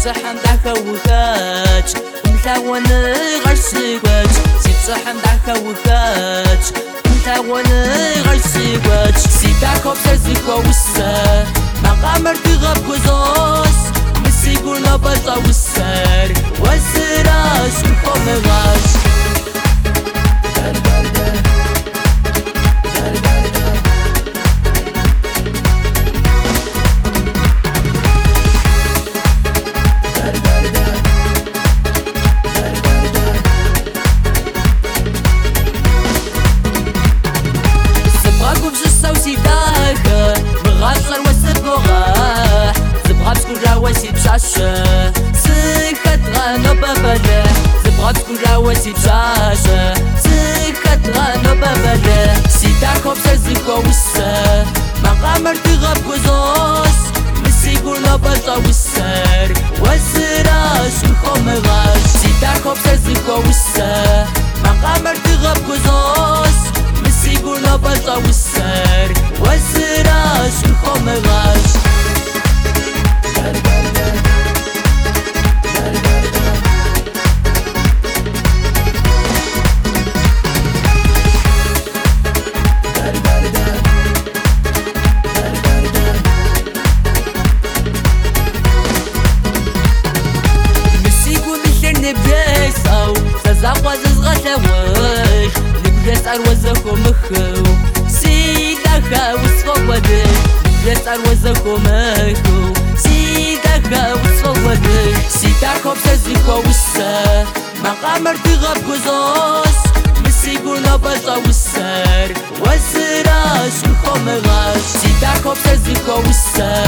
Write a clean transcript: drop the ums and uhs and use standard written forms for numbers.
صحن داك وخات ملاون غرسيوات صحن داك وخات ملاون غرسيوات سيداك وبسزك ووسا مقامر تغب كوزوس مسيقولنا بطا والسار والسراس والقوم غاش سكت غانا ببلا زبغا تكون راوسي بشاشة سكت غانا ببلا سيداكو بسزيكو وسا مقامر تغب كوزوس مسيقولنا بطا والسار والسراس والقوم غاش سيداكو بسزيكو وسا مقامر تغب كوزوس مسيقولنا بطا والسار والسراس والقوم غاش نبرسو سزاقوا زغلوش نبرس أروزكو مخو سيداكا وصفودي نبرس أروزكو مخو سيداكا وصفودي سيداكو بسزيكو وسا مقامر تغب كوزوس مسيقولنا بطا والسار والسراس والقوم غاش سيداكو بسزيكو وسا